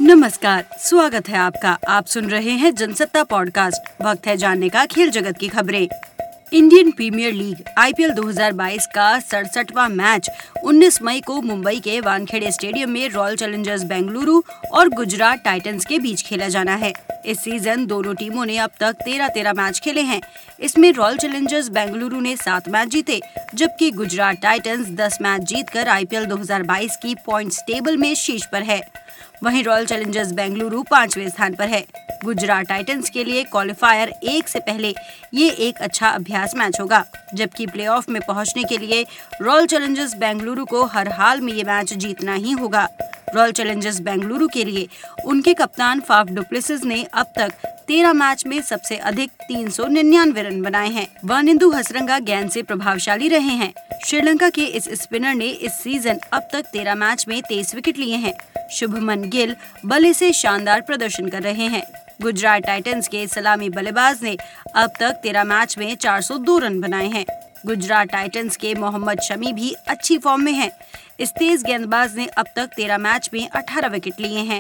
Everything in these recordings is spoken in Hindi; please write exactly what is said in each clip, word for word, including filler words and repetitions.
नमस्कार, स्वागत है आपका। आप सुन रहे हैं जनसत्ता पॉडकास्ट। वक्त है जानने का खेल जगत की खबरें। इंडियन प्रीमियर लीग आईपीएल दो हज़ार बाईस का सड़सठवां मैच उन्नीस मई को मुंबई के वानखेड़े स्टेडियम में रॉयल चैलेंजर्स बेंगलुरु और गुजरात टाइटंस के बीच खेला जाना है। इस सीजन दोनों टीमों ने अब तक तेरह तेरह मैच खेले हैं। इसमें रॉयल चैलेंजर्स बेंगलुरु ने सात मैच जीते, जबकि गुजरात टाइटंस दस मैच जीतकर आईपीएल दो हज़ार बाईस की पॉइंट्स टेबल में शीर्ष पर है। वहीं रॉयल चैलेंजर्स बेंगलुरु पांचवें स्थान पर है। गुजरात टाइटंस के लिए क्वालिफायर एक से पहले ये एक अच्छा अभ्यास मैच होगा, जबकि प्लेऑफ में पहुंचने के लिए रॉयल चैलेंजर्स बेंगलुरु को हर हाल में ये मैच जीतना ही होगा। रॉयल चैलेंजर्स बेंगलुरु के लिए उनके कप्तान फाफ डुप्लेसिस ने अब तक तेरह मैच में सबसे अधिक तीन सौ निन्यानवे रन बनाए हैं। वानिंदु हसरंगा गेंद से प्रभावशाली रहे हैं। श्रीलंका के इस स्पिनर ने इस सीजन अब तक तेरह मैच में तेईस विकेट लिए हैं। शुभमन गिल बल्ले से शानदार प्रदर्शन कर रहे हैं। गुजरात टाइटंस के सलामी बल्लेबाज ने अब तक तेरह मैच में चार सौ दो रन बनाए हैं। गुजरात टाइटंस के मोहम्मद शमी भी अच्छी फॉर्म में हैं। इस तेज गेंदबाज ने अब तक तेरह मैच में अठारह विकेट लिए हैं।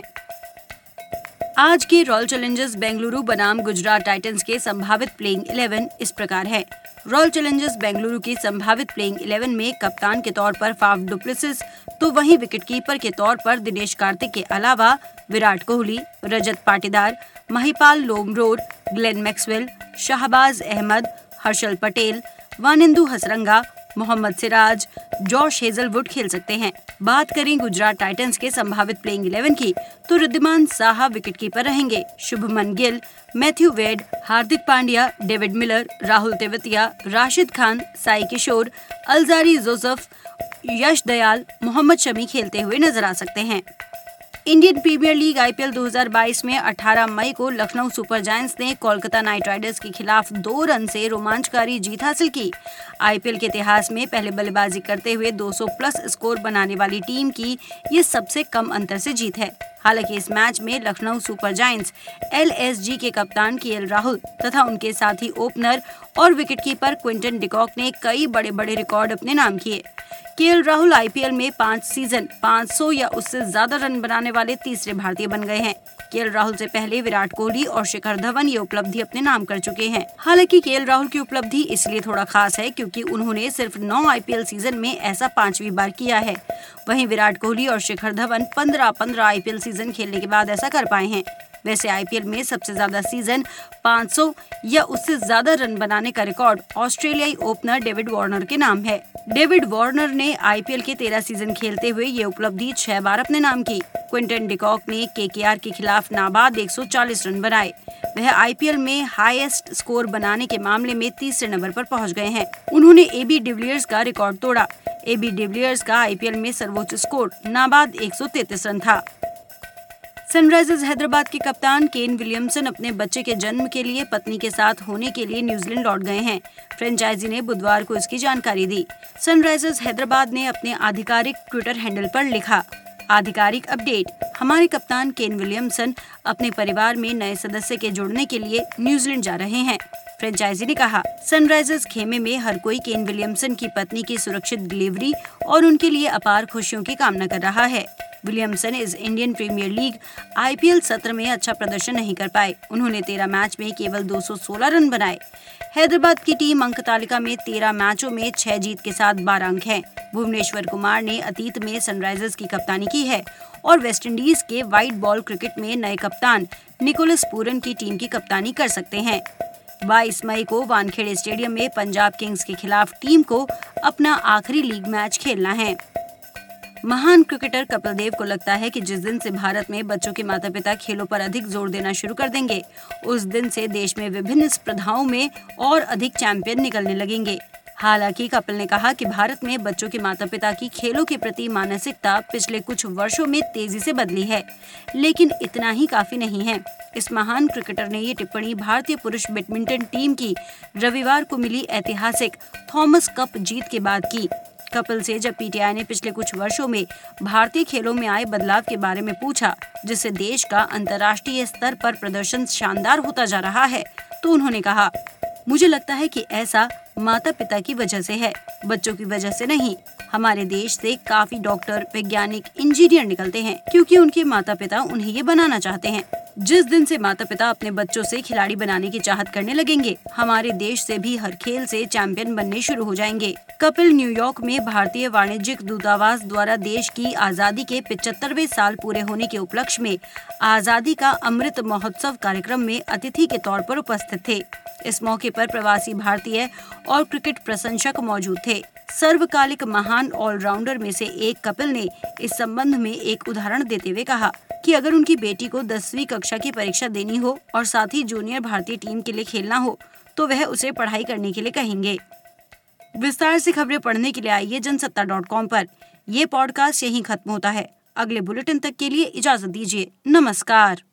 आज के रॉयल चैलेंजर्स बेंगलुरु बनाम गुजरात टाइटंस के संभावित प्लेइंग इलेवन इस प्रकार है। रॉयल चैलेंजर्स बेंगलुरु की संभावित प्लेइंग इलेवन में कप्तान के तौर पर फाफ डुप्लेसिस, तो वहीं विकेटकीपर के तौर पर दिनेश कार्तिक के अलावा Virat Kohli, Rajat Patidar, Mahipal Lomror, Glenn Maxwell, Shahbaz Ahmed, Harshal Patel, Wanindu Hasaranga, Mohammed Siraj, Josh Hazlewood खेल सकते हैं। बात करें गुजरात टाइटंस के संभावित प्लेइंग इलेवन की, तो रिद्धिमान साहा विकेटकीपर रहेंगे। Shubman Gill, Matthew Wade, Hardik Pandya, David Miller, Rahul Tewatia, Rashid Khan, Sai Kishore, Alzarri Joseph, Yash Dayal, Mohammed Shami खेलते हुए नजर आ सकते हैं। इंडियन प्रीमियर लीग आईपीएल दो हज़ार बाईस में अठारह मई को लखनऊ सुपर जायंट्स ने कोलकाता नाइट राइडर्स के खिलाफ दो रन से रोमांचकारी जीत हासिल की। आईपीएल के इतिहास में पहले बल्लेबाजी करते हुए दो सौ प्लस स्कोर बनाने वाली टीम की ये सबसे कम अंतर से जीत है। हालांकि इस मैच में लखनऊ सुपर जायंट्स एलएसजी के कप्तान केएल राहुल तथा उनके साथी ओपनर और विकेटकीपर क्विंटन डिकॉक ने कई बड़े बड़े रिकॉर्ड अपने नाम किए। केएल राहुल आईपीएल में पाँच सीजन पाँच सौ या उससे ज्यादा रन बनाने वाले तीसरे भारतीय बन गए हैं। केएल राहुल से पहले विराट कोहली और शिखर धवन ये उपलब्धि अपने नाम कर चुके हैं। हालांकि केएल राहुल की उपलब्धि इसलिए थोड़ा खास है क्योंकि उन्होंने सिर्फ नौ आईपीएल सीजन में ऐसा पांचवी बार किया है। वहीं विराट कोहली और शिखर धवन पंद्रह पंद्रह आईपीएल सीजन खेलने के बाद ऐसा कर पाए हैं। वैसे आईपीएल में सबसे ज्यादा सीजन पाँच सौ या उससे ज्यादा रन बनाने का रिकॉर्ड ऑस्ट्रेलियाई ओपनर डेविड वार्नर के नाम है। डेविड वार्नर ने आईपीएल के तेरह सीजन खेलते हुए ये उपलब्धि छह बार अपने नाम की। क्विंटन डिकॉक ने केकेआर के खिलाफ नाबाद एक सौ चालीस रन बनाए। वह आईपीएल में हाईएस्ट स्कोर बनाने के मामले में तीसरे नंबर पर पहुंच गए हैं। उन्होंने एबी डिविलियर्स का रिकॉर्ड तोड़ा। एबी डिविलियर्स का आईपीएल में सर्वोच्च स्कोर नाबाद एक सौ तैंतीस रन था। सनराइजर्स हैदराबाद के कप्तान केन विलियमसन अपने बच्चे के जन्म के लिए पत्नी के साथ होने के लिए न्यूजीलैंड लौट गए हैं। फ्रेंचाइजी ने बुधवार को इसकी जानकारी दी। सनराइजर्स हैदराबाद ने अपने आधिकारिक ट्विटर हैंडल पर लिखा, आधिकारिक अपडेट, हमारे कप्तान केन विलियमसन अपने परिवार में नए सदस्य के जुड़ने के लिए न्यूजीलैंड जा रहे हैं। फ्रेंचाइजी ने कहा, सनराइजर्स खेमे में हर कोई केन विलियमसन की पत्नी की सुरक्षित डिलीवरी और उनके लिए अपार खुशियों की कामना कर रहा है। विलियमसन इस इंडियन प्रीमियर लीग आईपीएल सत्र में अच्छा प्रदर्शन नहीं कर पाए। उन्होंने तेरह मैच में केवल दो सौ सोलह रन बनाए। हैदराबाद की टीम अंक तालिका में तेरह मैचों में छह जीत के साथ बारह अंक है। भुवनेश्वर कुमार ने अतीत में सनराइजर्स की कप्तानी की है और वेस्टइंडीज के व्हाइट बॉल क्रिकेट में नए कप्तान निकोलस पूरन की टीम की कप्तानी कर सकते हैं। बाईस मई को वानखेड़े स्टेडियम में पंजाब किंग्स के खिलाफ टीम को अपना आखिरी लीग मैच खेलना है। महान क्रिकेटर कपिल देव को लगता है कि जिस दिन से भारत में बच्चों के माता पिता खेलों पर अधिक जोर देना शुरू कर देंगे, उस दिन से देश में विभिन्न स्पर्धाओं में और अधिक चैंपियन निकलने लगेंगे। हालांकि कपिल ने कहा कि भारत में बच्चों के माता पिता की खेलों के प्रति मानसिकता पिछले कुछ वर्षों में तेजी से बदली है, लेकिन इतना ही काफी नहीं है। इस महान क्रिकेटर ने ये टिप्पणी भारतीय पुरुष बैडमिंटन टीम की रविवार को मिली ऐतिहासिक थॉमस कप जीत के बाद की। कपिल से जब पीटीआई ने पिछले कुछ वर्षों में भारतीय खेलों में आए बदलाव के बारे में पूछा, जिससे देश का अंतर्राष्ट्रीय स्तर पर प्रदर्शन शानदार होता जा रहा है, तो उन्होंने कहा, मुझे लगता है कि ऐसा माता पिता की वजह से है, बच्चों की वजह से नहीं। हमारे देश से काफी डॉक्टर, वैज्ञानिक, इंजीनियर निकलते हैं क्योंकि उनके माता पिता उन्हें ये बनाना चाहते हैं। जिस दिन से माता पिता अपने बच्चों से खिलाड़ी बनाने की चाहत करने लगेंगे, हमारे देश से भी हर खेल से चैंपियन बनने शुरू हो जाएंगे। कपिल न्यूयॉर्क में भारतीय वाणिज्यिक दूतावास द्वारा देश की आजादी के पचहत्तरवें साल पूरे होने के उपलक्ष्य में आजादी का अमृत महोत्सव कार्यक्रम में अतिथि के तौर पर उपस्थित थे। इस मौके पर प्रवासी भारतीय और क्रिकेट प्रशंसक मौजूद थे। सर्वकालिक महान ऑलराउंडर में से एक कपिल ने इस संबंध में एक उदाहरण देते हुए कहा कि अगर उनकी बेटी को दसवीं कक्षा की परीक्षा देनी हो और साथ ही जूनियर भारतीय टीम के लिए खेलना हो तो वह उसे पढ़ाई करने के लिए कहेंगे। विस्तार से खबरें पढ़ने के लिए आइए जनसत्ता डॉट कॉम पर। ये पॉडकास्ट यहीं खत्म होता है। अगले बुलेटिन तक के लिए इजाजत दीजिए। नमस्कार।